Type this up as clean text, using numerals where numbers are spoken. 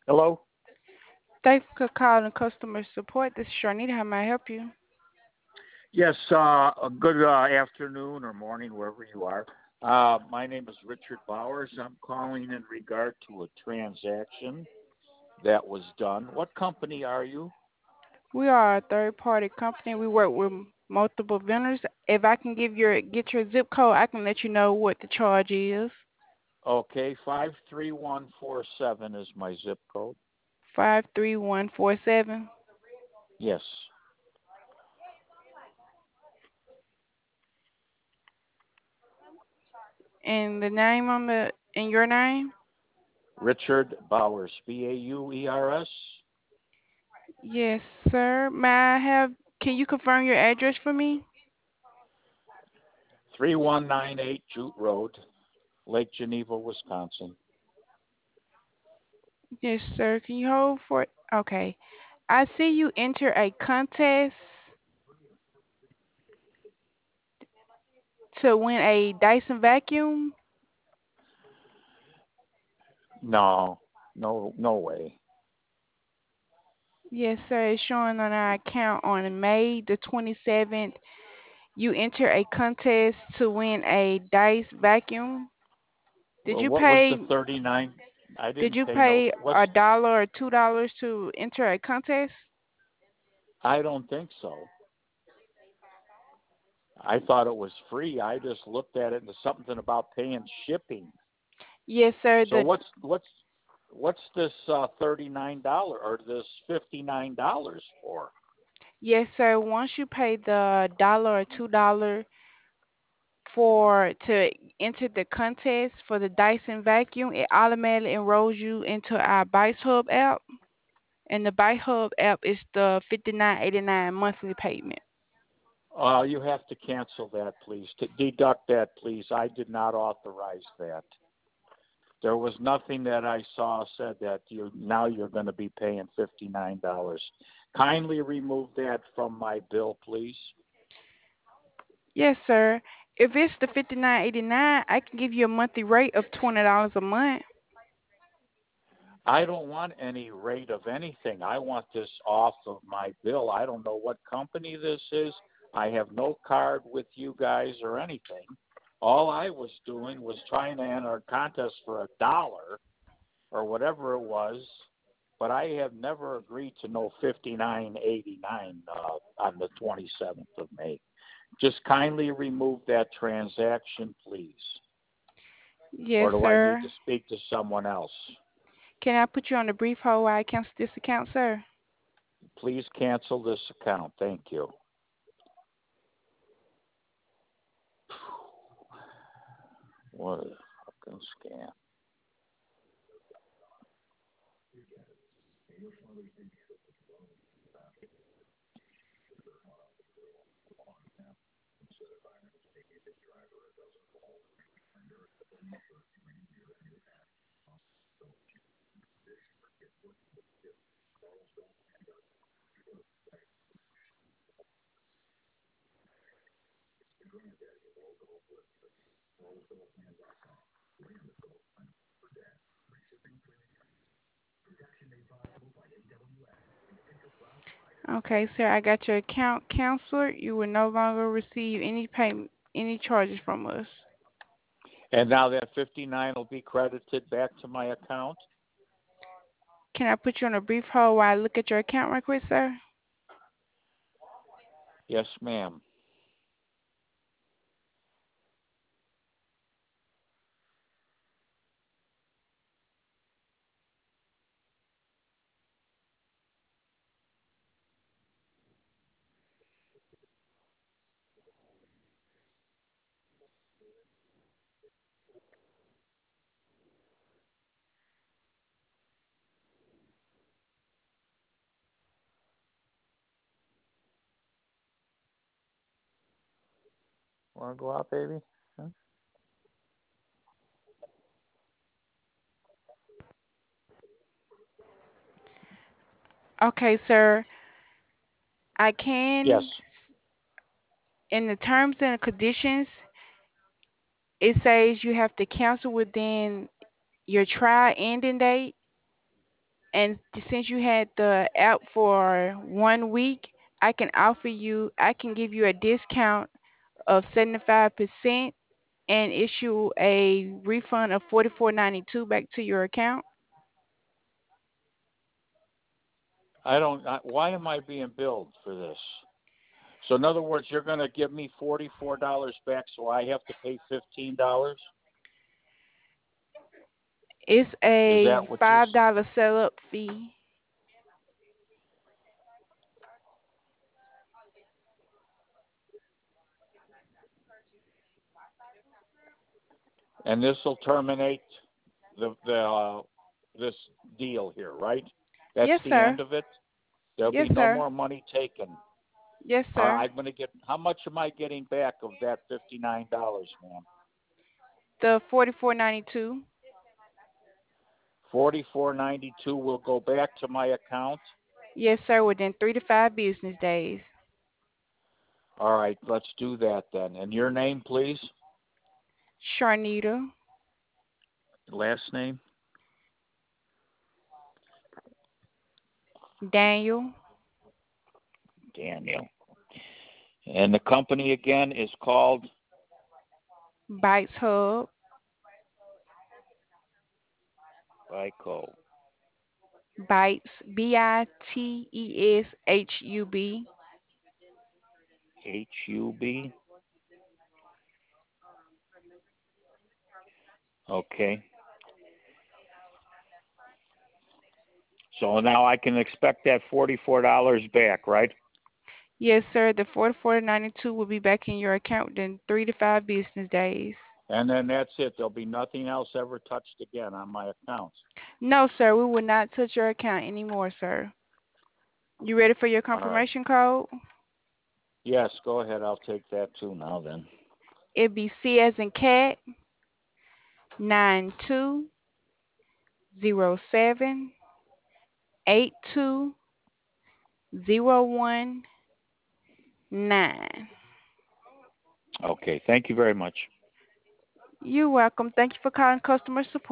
Hello? Thanks for calling customer support. This is Sharnita. How may I help you? Yes, a good afternoon or morning, wherever you are. My name is Richard Bowers. I'm calling in regard to a transaction that was done. What company are you? We are a third-party company. We work with multiple vendors. If I can get your zip code, I can let you know what the charge is. Okay, 53147 is my zip code. 53147. Yes, And the name on the and your name? Richard Bowers, Bauers. Yes, sir. May I have? Can you confirm your address for me? 3198 Jute Road, Lake Geneva, Wisconsin. Yes, sir. Can you hold for it? Okay. I see you enter a contest to win a Dyson vacuum. No, no way. Yes, sir. It's showing on our account on May the 27th. You enter a contest to win a Dice vacuum. Did Well, you what was pay? the 39? I Did didn't you pay no. pay What's a dollar or $2 to enter a contest? I don't think so. I thought it was free. I just looked at it and something about paying shipping. Yes, sir. So The what's this $39 or this $59 for? Yes, sir. Once you pay the dollar or $2 for to enter the contest for the Dyson vacuum, it automatically enrolls you into our Bice Hub app. And the Bice Hub app is the 59.89 monthly payment. You have to cancel that, please. To deduct that, please. I did not authorize that. There was nothing that I saw said that you're going to be paying $59. Kindly remove that from my bill, please. Yes, sir. If it's the 59.89, I can give you a monthly rate of $20 a month. I don't want any rate of anything. I want this off of my bill. I don't know what company this is. I have no card with you guys or anything. All I was doing was trying to enter a contest for $1 or whatever it was, but I have never agreed to no 59.89 on the 27th of May. Just kindly remove that transaction, please. Yes, Or do I need sir. to speak to someone else? Can I put you on a brief hold while I cancel this account, sir? Please cancel this account. Thank you. What a fucking scam. Okay, sir. I got your account canceled. You will no longer receive any payment, any charges from us. And now that 59 will be credited back to my account? Can I put you on a brief hold while I look at your account right quick, sir? Yes, ma'am. Want to go out, baby? Huh? Okay, sir. I Yes. can, in the terms and conditions, it says you have to cancel within your trial ending date. And since you had the app for 1 week, I can give you a discount of 75% and issue a refund of 44.92 back to your account. Why am I being billed for this? So in other words, you're going to give me $44 back, so I have to pay $15. It's Is a that what you're? $5 setup fee. And this will terminate the this deal here, right? That's Yes, the sir. end of it. There'll Yes, be no sir. more money taken. Yes, sir. I'm going to get. How much am I getting back of that $59, ma'am? The 44.92. 44.92 will go back to my account. Yes, sir. Within 3 to 5 business days. All right, let's do that then. And your name, please. Sharnita, Last name. Daniel, Daniel. And the company again is called Bites Hub, Vico. Bites, BITESHUB. HUB. Okay. So now I can expect that $44 back, right? Yes, sir. The 44.92 will be back in your account within 3 to 5 business days. And then that's it. There'll be nothing else ever touched again on my account. No, sir. We will not touch your account anymore, sir. You ready for your All right. confirmation code? Yes, go ahead. I'll take that too now then. It'll be C as in cat 92078201 9. Okay. Thank you very much. You're welcome. Thank you for calling customer support.